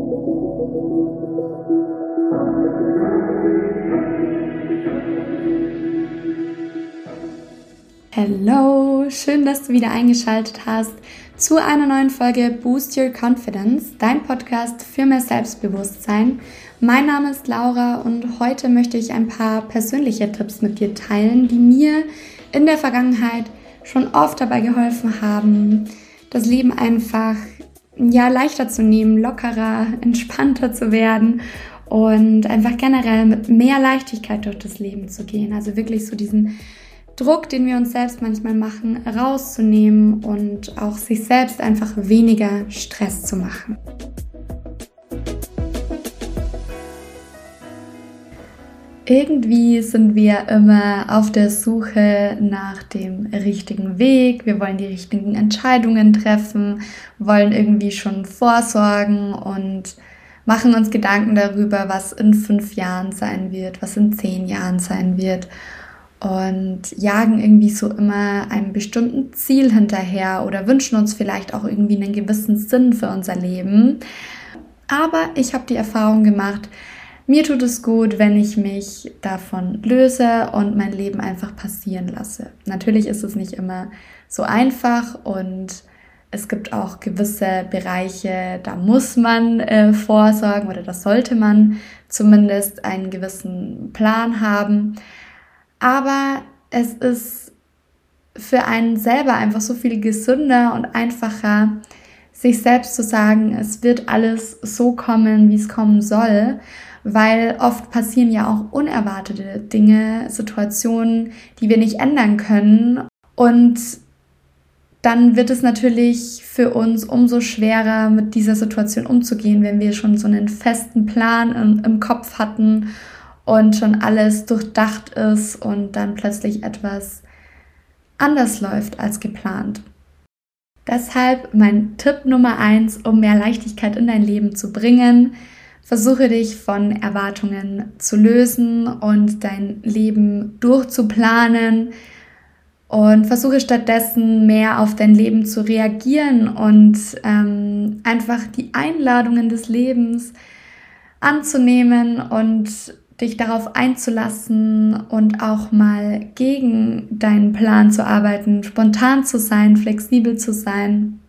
Hallo, schön, dass du wieder eingeschaltet hast zu einer neuen Folge Boost Your Confidence, dein Podcast für mehr Selbstbewusstsein. Mein Name ist Laura und heute möchte ich ein paar persönliche Tipps mit dir teilen, die mir in der Vergangenheit schon oft dabei geholfen haben, das Leben einfach leichter zu nehmen, lockerer, entspannter zu werden und einfach generell mit mehr Leichtigkeit durch das Leben zu gehen. Also wirklich so diesen Druck, den wir uns selbst manchmal machen, rauszunehmen und auch sich selbst einfach weniger Stress zu machen. Irgendwie sind wir immer auf der Suche nach dem richtigen Weg. Wir wollen die richtigen Entscheidungen treffen, wollen irgendwie schon vorsorgen und machen uns Gedanken darüber, was in 5 Jahren sein wird, was in 10 Jahren sein wird. Und jagen irgendwie so immer einem bestimmten Ziel hinterher oder wünschen uns vielleicht auch irgendwie einen gewissen Sinn für unser Leben. Aber ich habe die Erfahrung gemacht, mir tut es gut, wenn ich mich davon löse und mein Leben einfach passieren lasse. Natürlich ist es nicht immer so einfach und es gibt auch gewisse Bereiche, da muss man vorsorgen oder da sollte man zumindest einen gewissen Plan haben. Aber es ist für einen selber einfach so viel gesünder und einfacher, sich selbst zu sagen, es wird alles so kommen, wie es kommen soll, weil oft passieren ja auch unerwartete Dinge, Situationen, die wir nicht ändern können. Und dann wird es natürlich für uns umso schwerer, mit dieser Situation umzugehen, wenn wir schon so einen festen Plan im Kopf hatten und schon alles durchdacht ist und dann plötzlich etwas anders läuft als geplant. Deshalb mein Tipp Nummer 1, um mehr Leichtigkeit in dein Leben zu bringen: Versuche dich von Erwartungen zu lösen und dein Leben durchzuplanen und versuche stattdessen mehr auf dein Leben zu reagieren und einfach die Einladungen des Lebens anzunehmen und dich darauf einzulassen und auch mal gegen deinen Plan zu arbeiten, spontan zu sein, flexibel zu sein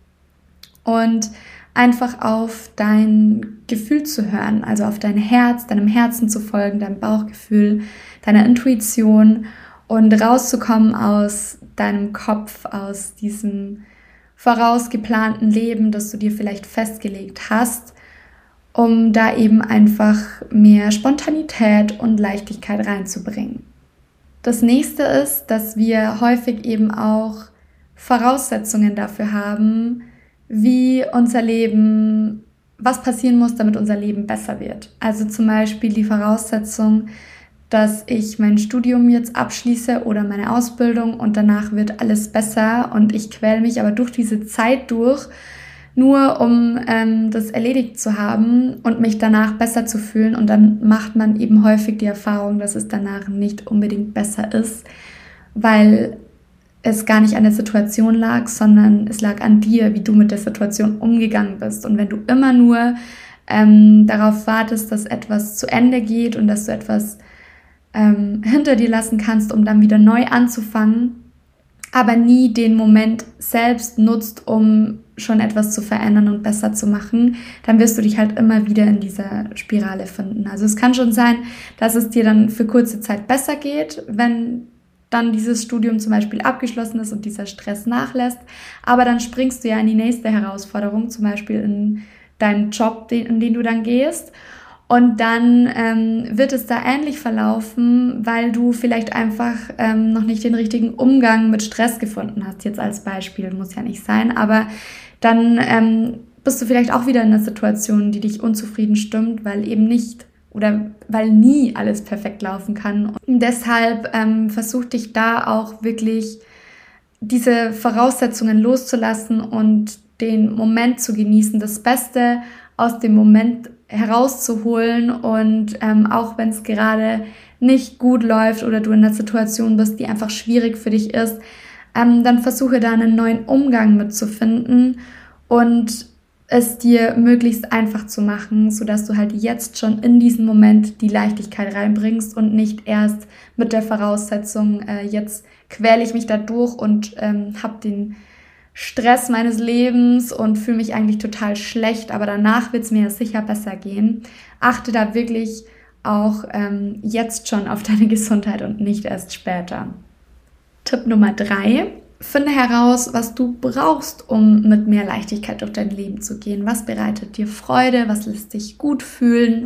und einfach auf dein Gefühl zu hören, also auf dein Herz, deinem Herzen zu folgen, deinem Bauchgefühl, deiner Intuition und rauszukommen aus deinem Kopf, aus diesem vorausgeplanten Leben, das du dir vielleicht festgelegt hast, um da eben einfach mehr Spontanität und Leichtigkeit reinzubringen. Das nächste ist, dass wir häufig eben auch Voraussetzungen dafür haben, wie unser Leben, was passieren muss, damit unser Leben besser wird. Also zum Beispiel die Voraussetzung, dass ich mein Studium jetzt abschließe oder meine Ausbildung und danach wird alles besser und ich quäle mich aber durch diese Zeit durch, nur um das erledigt zu haben und mich danach besser zu fühlen. Und dann macht man eben häufig die Erfahrung, dass es danach nicht unbedingt besser ist, weil es gar nicht an der Situation lag, sondern es lag an dir, wie du mit der Situation umgegangen bist. Und wenn du immer nur darauf wartest, dass etwas zu Ende geht und dass du etwas hinter dir lassen kannst, um dann wieder neu anzufangen, aber nie den Moment selbst nutzt, um schon etwas zu verändern und besser zu machen, dann wirst du dich halt immer wieder in dieser Spirale finden. Also es kann schon sein, dass es dir dann für kurze Zeit besser geht, wenn dann dieses Studium zum Beispiel abgeschlossen ist und dieser Stress nachlässt, aber dann springst du ja in die nächste Herausforderung, zum Beispiel in deinen Job, in den du dann gehst. Und dann wird es da ähnlich verlaufen, weil du vielleicht einfach noch nicht den richtigen Umgang mit Stress gefunden hast. Jetzt als Beispiel, muss ja nicht sein, aber dann bist du vielleicht auch wieder in einer Situation, die dich unzufrieden stimmt, weil eben nicht oder weil nie alles perfekt laufen kann. Und deshalb versuch dich da auch wirklich diese Voraussetzungen loszulassen und den Moment zu genießen, das Beste aus dem Moment herauszuholen und auch wenn es gerade nicht gut läuft oder du in einer Situation bist, die einfach schwierig für dich ist, dann versuche da einen neuen Umgang mitzufinden und es dir möglichst einfach zu machen, sodass du halt jetzt schon in diesen Moment die Leichtigkeit reinbringst und nicht erst mit der Voraussetzung, jetzt quäle ich mich da durch und habe den Stress meines Lebens und fühle mich eigentlich total schlecht, aber danach wird es mir sicher besser gehen. Achte da wirklich auch jetzt schon auf deine Gesundheit und nicht erst später. Tipp Nummer 3. Finde heraus, was du brauchst, um mit mehr Leichtigkeit durch dein Leben zu gehen. Was bereitet dir Freude? Was lässt dich gut fühlen?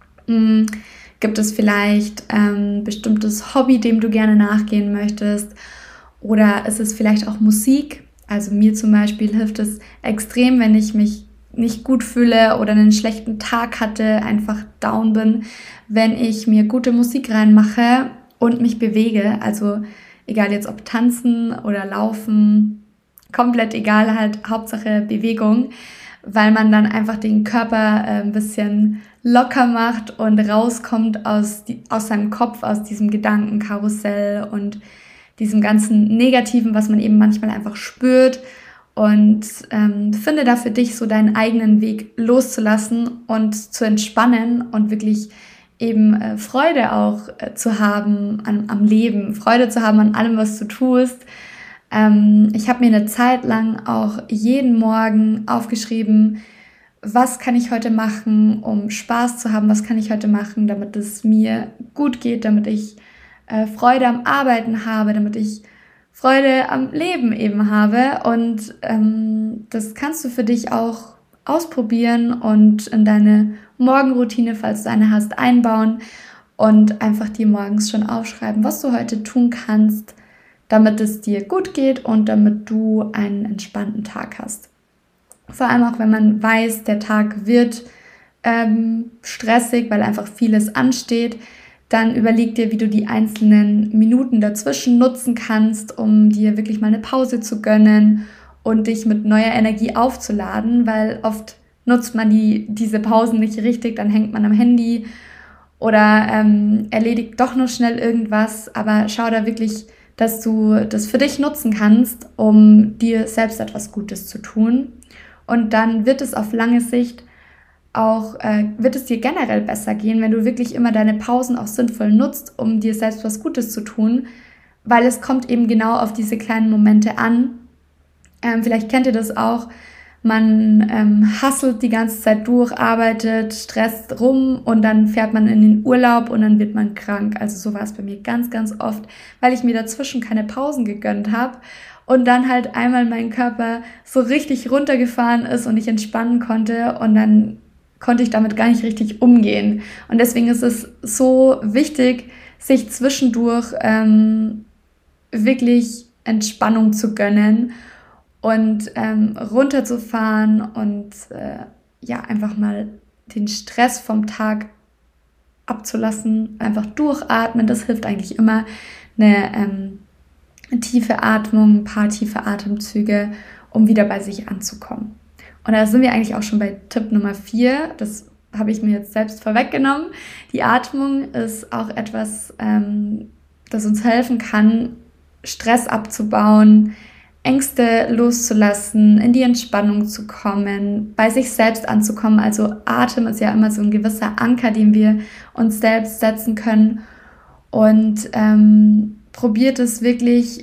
Gibt es vielleicht ein bestimmtes Hobby, dem du gerne nachgehen möchtest? Oder ist es vielleicht auch Musik? Also mir zum Beispiel hilft es extrem, wenn ich mich nicht gut fühle oder einen schlechten Tag hatte, einfach down bin, wenn ich mir gute Musik reinmache und mich bewege. Also egal jetzt ob tanzen oder laufen, komplett egal, halt Hauptsache Bewegung, weil man dann einfach den Körper ein bisschen locker macht und rauskommt aus seinem Kopf, aus diesem Gedankenkarussell und diesem ganzen Negativen, was man eben manchmal einfach spürt, und finde da für dich so deinen eigenen Weg loszulassen und zu entspannen und wirklich eben Freude auch zu haben am Leben, Freude zu haben an allem, was du tust. Ich habe mir eine Zeit lang auch jeden Morgen aufgeschrieben, was kann ich heute machen, um Spaß zu haben, was kann ich heute machen, damit es mir gut geht, damit ich Freude am Arbeiten habe, damit ich Freude am Leben eben habe. Und das kannst du für dich auch ausprobieren und in deine Morgenroutine, falls du eine hast, einbauen und einfach dir morgens schon aufschreiben, was du heute tun kannst, damit es dir gut geht und damit du einen entspannten Tag hast. Vor allem auch, wenn man weiß, der Tag wird stressig, weil einfach vieles ansteht, dann überleg dir, wie du die einzelnen Minuten dazwischen nutzen kannst, um dir wirklich mal eine Pause zu gönnen und dich mit neuer Energie aufzuladen, weil oft nutzt man diese Pausen nicht richtig, dann hängt man am Handy oder erledigt doch noch schnell irgendwas, aber schau da wirklich, dass du das für dich nutzen kannst, um dir selbst etwas Gutes zu tun, und dann wird es auf lange Sicht auch, wird es dir generell besser gehen, wenn du wirklich immer deine Pausen auch sinnvoll nutzt, um dir selbst was Gutes zu tun, weil es kommt eben genau auf diese kleinen Momente an. Vielleicht kennt ihr das auch, man hustelt die ganze Zeit durch, arbeitet, stresst rum und dann fährt man in den Urlaub und dann wird man krank. Also so war es bei mir ganz, ganz oft, weil ich mir dazwischen keine Pausen gegönnt habe und dann halt einmal mein Körper so richtig runtergefahren ist und ich entspannen konnte und dann konnte ich damit gar nicht richtig umgehen. Und deswegen ist es so wichtig, sich zwischendurch wirklich Entspannung zu gönnen und runterzufahren und einfach mal den Stress vom Tag abzulassen, einfach durchatmen. Das hilft eigentlich immer, eine tiefe Atmung, ein paar tiefe Atemzüge, um wieder bei sich anzukommen. Und da sind wir eigentlich auch schon bei Tipp Nummer 4. Das habe ich mir jetzt selbst vorweggenommen. Die Atmung ist auch etwas, das uns helfen kann, Stress abzubauen, Ängste loszulassen, in die Entspannung zu kommen, bei sich selbst anzukommen. Also Atem ist ja immer so ein gewisser Anker, den wir uns selbst setzen können. Und probiert es wirklich,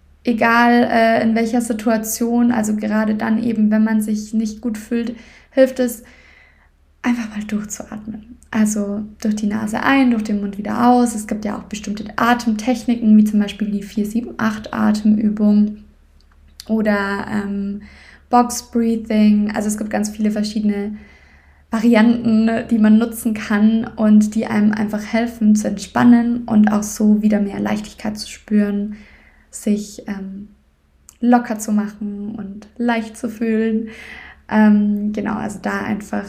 egal in welcher Situation, also gerade dann eben, wenn man sich nicht gut fühlt, hilft es, einfach mal durchzuatmen. Also durch die Nase ein, durch den Mund wieder aus. Es gibt ja auch bestimmte Atemtechniken, wie zum Beispiel die 4-7-8-Atemübung oder Box Breathing. Also es gibt ganz viele verschiedene Varianten, die man nutzen kann und die einem einfach helfen zu entspannen und auch so wieder mehr Leichtigkeit zu spüren, sich locker zu machen und leicht zu fühlen. Genau, also da einfach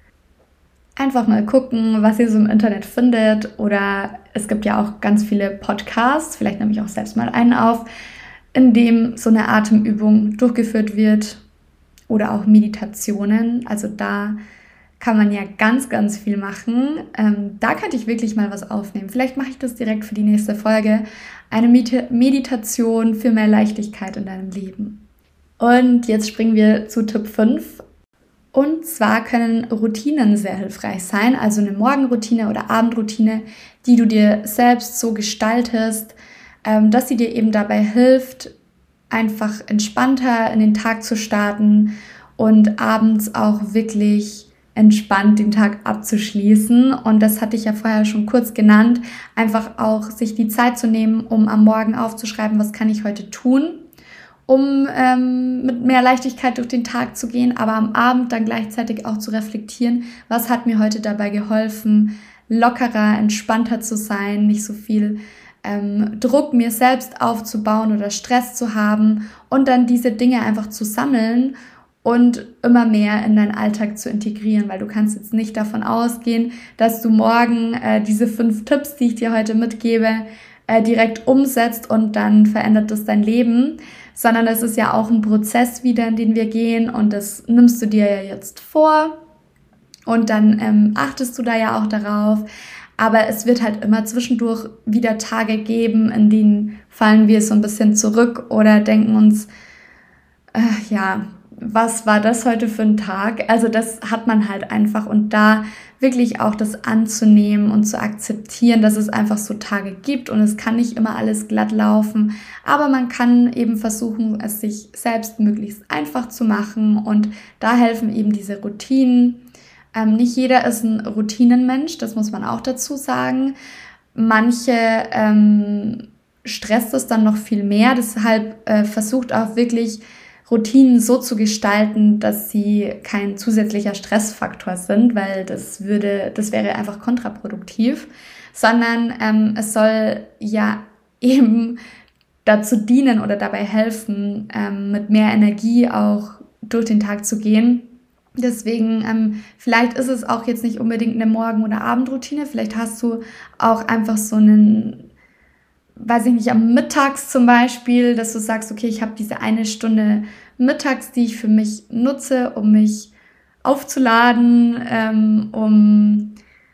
mal gucken, was ihr so im Internet findet, oder es gibt ja auch ganz viele Podcasts, vielleicht nehme ich auch selbst mal einen auf, in dem so eine Atemübung durchgeführt wird, oder auch Meditationen. Also da kann man ja ganz, ganz viel machen. Da könnte ich wirklich mal was aufnehmen. Vielleicht mache ich das direkt für die nächste Folge. Eine Meditation für mehr Leichtigkeit in deinem Leben. Und jetzt springen wir zu Tipp 5. Und zwar können Routinen sehr hilfreich sein, also eine Morgenroutine oder Abendroutine, die du dir selbst so gestaltest, dass sie dir eben dabei hilft, einfach entspannter in den Tag zu starten und abends auch wirklich entspannt den Tag abzuschließen. Und das hatte ich ja vorher schon kurz genannt, einfach auch sich die Zeit zu nehmen, um am Morgen aufzuschreiben, was kann ich heute tun, um mit mehr Leichtigkeit durch den Tag zu gehen, aber am Abend dann gleichzeitig auch zu reflektieren, was hat mir heute dabei geholfen, lockerer, entspannter zu sein, nicht so viel Druck mir selbst aufzubauen oder Stress zu haben und dann diese Dinge einfach zu sammeln und immer mehr in deinen Alltag zu integrieren, weil du kannst jetzt nicht davon ausgehen, dass du morgen diese 5 Tipps, die ich dir heute mitgebe, direkt umsetzt und dann verändert das dein Leben, sondern es ist ja auch ein Prozess wieder, in den wir gehen und das nimmst du dir ja jetzt vor und dann achtest du da ja auch darauf, aber es wird halt immer zwischendurch wieder Tage geben, in denen fallen wir so ein bisschen zurück oder denken uns, was war das heute für ein Tag? Also das hat man halt einfach und da wirklich auch das anzunehmen und zu akzeptieren, dass es einfach so Tage gibt und es kann nicht immer alles glatt laufen, aber man kann eben versuchen, es sich selbst möglichst einfach zu machen und da helfen eben diese Routinen. Nicht jeder ist ein Routinenmensch, das muss man auch dazu sagen. Manche stresst es dann noch viel mehr, deshalb versucht auch wirklich Routinen so zu gestalten, dass sie kein zusätzlicher Stressfaktor sind, weil das wäre einfach kontraproduktiv, sondern es soll ja eben dazu dienen oder dabei helfen, mit mehr Energie auch durch den Tag zu gehen. Deswegen, vielleicht ist es auch jetzt nicht unbedingt eine Morgen- oder Abendroutine, vielleicht hast du auch einfach so einen, weiß ich nicht, am Mittags zum Beispiel, dass du sagst, okay, ich habe diese 1 Stunde mittags, die ich für mich nutze, um mich aufzuladen, um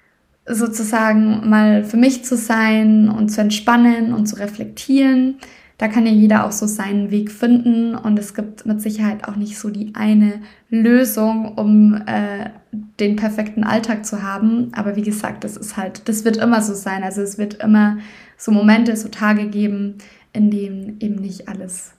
sozusagen mal für mich zu sein und zu entspannen und zu reflektieren. Da kann ja jeder auch so seinen Weg finden und es gibt mit Sicherheit auch nicht so die eine Lösung, um den perfekten Alltag zu haben. Aber wie gesagt, das wird immer so sein. Also es wird immer so Momente, so Tage geben, in denen eben nicht alles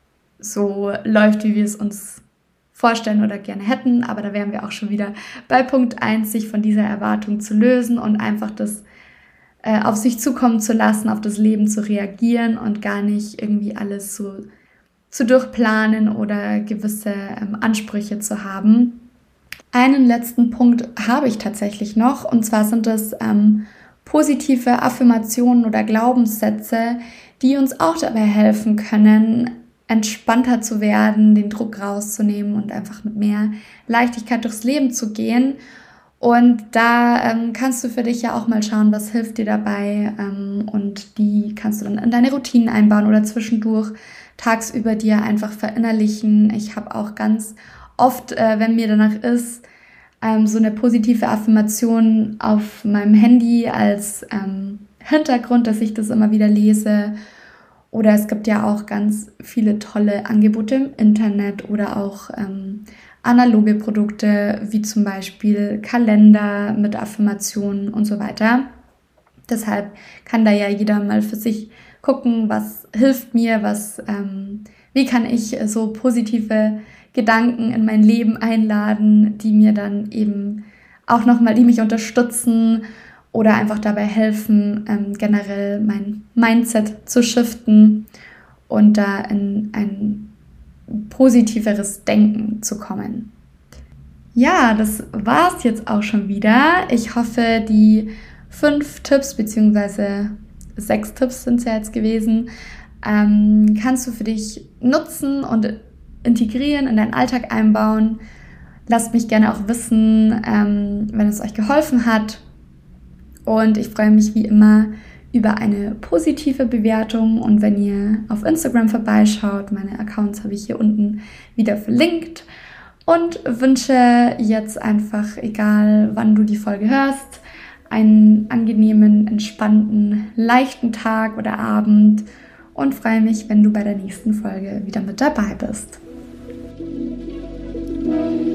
so läuft, wie wir es uns vorstellen oder gerne hätten. Aber da wären wir auch schon wieder bei Punkt 1, sich von dieser Erwartung zu lösen und einfach das auf sich zukommen zu lassen, auf das Leben zu reagieren und gar nicht irgendwie alles so zu durchplanen oder gewisse Ansprüche zu haben. Einen letzten Punkt habe ich tatsächlich noch und zwar sind es positive Affirmationen oder Glaubenssätze, die uns auch dabei helfen können, entspannter zu werden, den Druck rauszunehmen und einfach mit mehr Leichtigkeit durchs Leben zu gehen. Und da kannst du für dich ja auch mal schauen, was hilft dir dabei und die kannst du dann in deine Routinen einbauen oder zwischendurch tagsüber dir einfach verinnerlichen. Ich habe auch ganz oft, wenn mir danach ist, so eine positive Affirmation auf meinem Handy als Hintergrund, dass ich das immer wieder lese. Oder es gibt ja auch ganz viele tolle Angebote im Internet oder auch analoge Produkte, wie zum Beispiel Kalender mit Affirmationen und so weiter. Deshalb kann da ja jeder mal für sich gucken, was hilft mir, wie kann ich so positive Gedanken in mein Leben einladen, die mir dann eben auch nochmal, die mich unterstützen oder einfach dabei helfen, generell mein Mindset zu shiften und da in ein positiveres Denken zu kommen. Ja, das war's jetzt auch schon wieder. Ich hoffe, die 5 Tipps bzw. 6 Tipps sind es ja jetzt gewesen, kannst du für dich nutzen und integrieren, in deinen Alltag einbauen. Lasst mich gerne auch wissen, wenn es euch geholfen hat. Und ich freue mich wie immer über eine positive Bewertung und wenn ihr auf Instagram vorbeischaut, meine Accounts habe ich hier unten wieder verlinkt und wünsche jetzt einfach, egal wann du die Folge hörst, einen angenehmen, entspannten, leichten Tag oder Abend und freue mich, wenn du bei der nächsten Folge wieder mit dabei bist.